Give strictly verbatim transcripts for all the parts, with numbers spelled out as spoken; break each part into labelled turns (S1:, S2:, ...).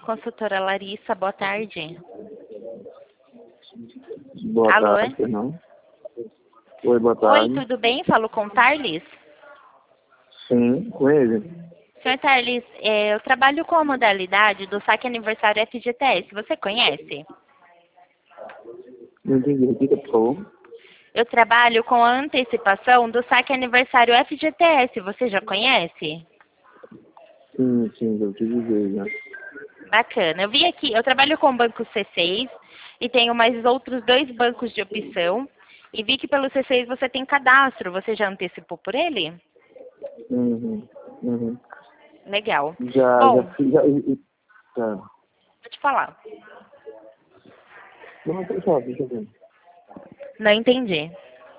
S1: consultora Larissa, boa tarde.
S2: Boa
S1: Alô?
S2: tarde, não? Oi, boa tarde.
S1: Oi, tudo bem? Falo com o Tarlis.
S2: Sim, com ele.
S1: Senhor Tarlis, é, eu trabalho com a modalidade do saque aniversário F G T S. Você conhece?
S2: Não entendi, repita, por favor.
S1: Eu trabalho com a antecipação do saque aniversário F G T S. Você já conhece?
S2: Sim, sim, eu te dizer já.
S1: Bacana. Eu vi aqui, eu trabalho com o banco C seis e tenho mais outros dois bancos de opção. E vi que pelo C seis você tem cadastro. Você já antecipou por ele?
S2: Uhum, uhum.
S1: Legal.
S2: Já,
S1: Bom,
S2: já fiz, já, e- e- tá.
S1: vou te falar.
S2: Não, pode falar, deixa eu ver.
S1: Não entendi.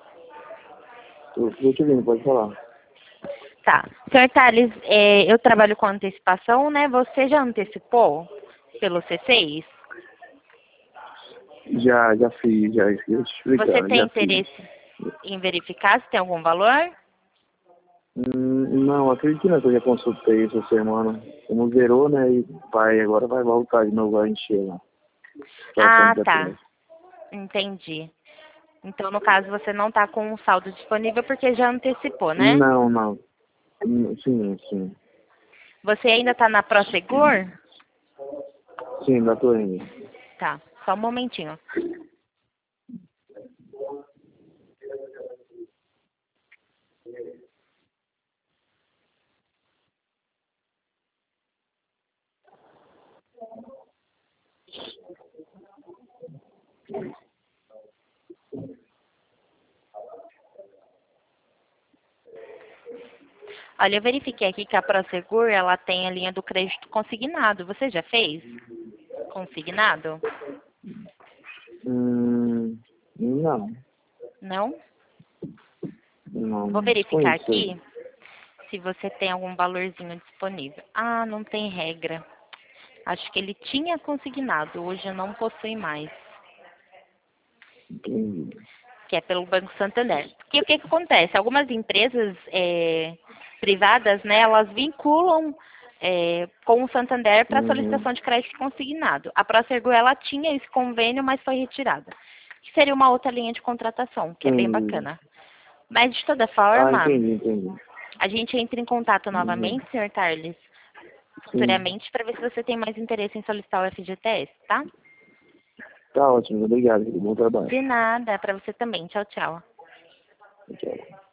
S2: Eu tô te ouvindo, pode falar.
S1: Tá. Senhor Thales, é, eu trabalho com antecipação, né? Você já antecipou pelo C seis?
S2: Já, já fiz, já, deixa eu te explicar,
S1: Você tem
S2: já fiz.
S1: interesse em verificar se tem algum valor?
S2: Hum, não, acredito que não, que eu já consultei essa semana. Como zerou, né, e vai, agora vai voltar de novo a encher lá.
S1: Ah,
S2: Situação
S1: tá.
S2: que
S1: Entendi. Então, no caso, você não está com um saldo disponível porque já antecipou, né?
S2: Não, não. Hum, Sim, sim.
S1: Você ainda está na Prosegur?
S2: Sim, ainda tô indo.
S1: Tá, só um momentinho. Olha, eu verifiquei aqui que a Prosegur, ela tem a linha do crédito consignado. Você já fez? Consignado?
S2: Hum, não,
S1: Não?
S2: não.
S1: Vou verificar
S2: Desconheço.
S1: aqui se você tem algum valorzinho disponível. Ah, não tem regra. Acho que ele tinha consignado, hoje não possui mais.
S2: Entendi.
S1: Que é pelo Banco Santander. Porque o que, que acontece? Algumas empresas é, privadas, né, elas vinculam é, com o Santander para
S2: Uhum.
S1: solicitação de crédito consignado. A Prosegur, ela tinha esse convênio, mas foi retirada. Que seria uma outra linha de contratação, que é bem
S2: Entendi.
S1: bacana. Mas, de toda
S2: Ah,
S1: forma,
S2: entendi, entendi.
S1: a gente entra em contato
S2: Uhum.
S1: novamente, senhor Tarles,
S2: Sim.
S1: futuramente, para ver se você tem mais interesse em solicitar o F G T S, tá?
S2: Tá ótimo, obrigado. Bom trabalho.
S1: De nada, para você também. Tchau, tchau.
S2: Tchau.